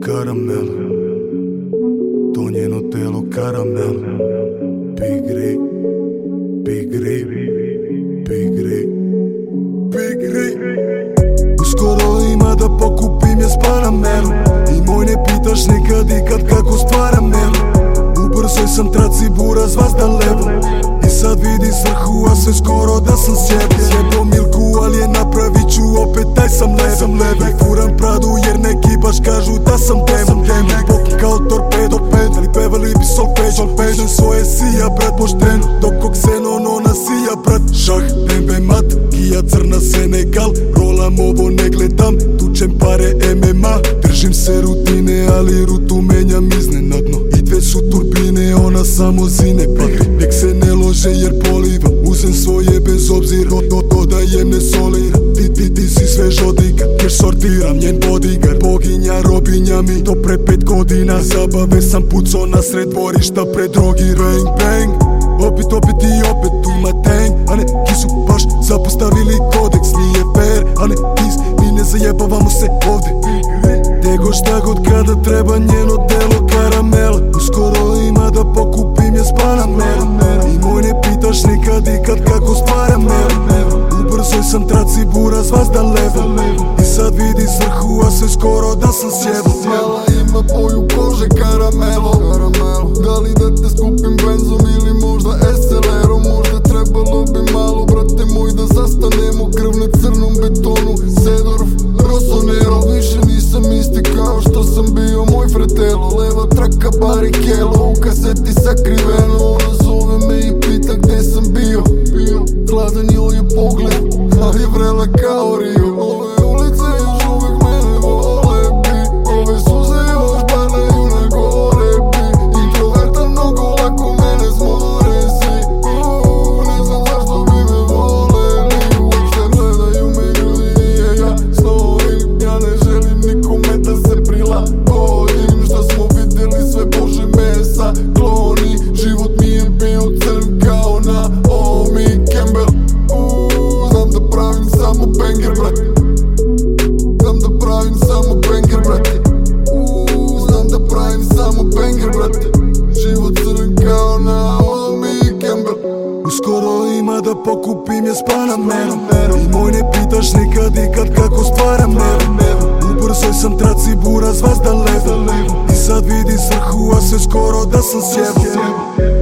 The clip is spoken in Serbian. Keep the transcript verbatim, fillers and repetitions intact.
karamel, to njeno telo karamel. Pigri, pigri, pigri, pigri. Uskoro ima da pokupim je s Panamerom i moj ne pitaš nikad ikad kako stvaram melu. U brzoj sam traci buraz vazda levo i sad vidi svrhu, a sve skoro da sam sjebo. Sjebo Milku, ali je napravit ću opet taj sam levo. I furam Pradu jer neki baš kažu da sam demo. Poki kao torpedo, ali pevali bi solfeđo. Pežem svoje sija, brat, pošteno, dok oksenon ona sija, brat. Šah, dembe, mat, Kija, crna, Senegal. Rolam ovo, ne gledam, tučem pare M M A. Držim se rutine, ali rutu menjam iznenadno. I dve su turbine, ona samo zine patri. Nek se ne lože jer polivam, uzem svoje bez obzira. Dodajem ne solira, ti ti ti si svež odika. Jer sortiram njen bodyguard, boginja robinja mi. To pre pet godina zabave sam pucao na sred dvorišta pred drogi. Bang bang, opet opet i opet tu ima tank. A ne kisu baš zapostavili kodeks, nije fair. A ne kiss, mi ne zajebavamo se ovde. Tego šta god kada treba njeno telo karamela. Uskoro ima da pokupim je s Panamerom i moj ne pitaš nikad ikad kako stvaram melu. U brzoj sam traci buraz vazda levo i sad vidi svrhu, a sve skoro da sam sjebo. Mala ima boju kože karamelo. Da li da te skupim benzom ili možda S L R-om? Možda trebalo bi malo, brate moj, da zastanemo. Krv na crnom betonu, Sedorf, Rossonero. Više nisam isti kao što sam bio moj fretelo. Leva traka barikelo, u kaseti sakriveno. Ona zove me i pita gde sam bio. Hladan joj je pogled, ali je vrela kao Rio. Ove ulice još uvek mene vole bi, ove suze još padaju na gore bi. Introvertan mnogo lako mene zmore si. Uuu, ne znam zašto bi me voleli. Uopšte gledaju me ljudi, nije jasno im. Ja ne želim nikome da se prilagodim. Šta smo vidjeli sve bože mesa, kloni. Život mi je bio crn kao na Omi Campbell. Uuu, znam da pravim samo banger, brate. Znam da pravim samo banger, brate. Uuu, znam da pravim samo banger, brate. Život crn kao na Omi Campbell. Uskoro ima da pokupim je s Panamerom i moj ne pitaš nikad ikad kako stvaram melu. U brzoj sam traci buraz vazda levo i sad vidi svrhu, a sve skoro da sam sjebo.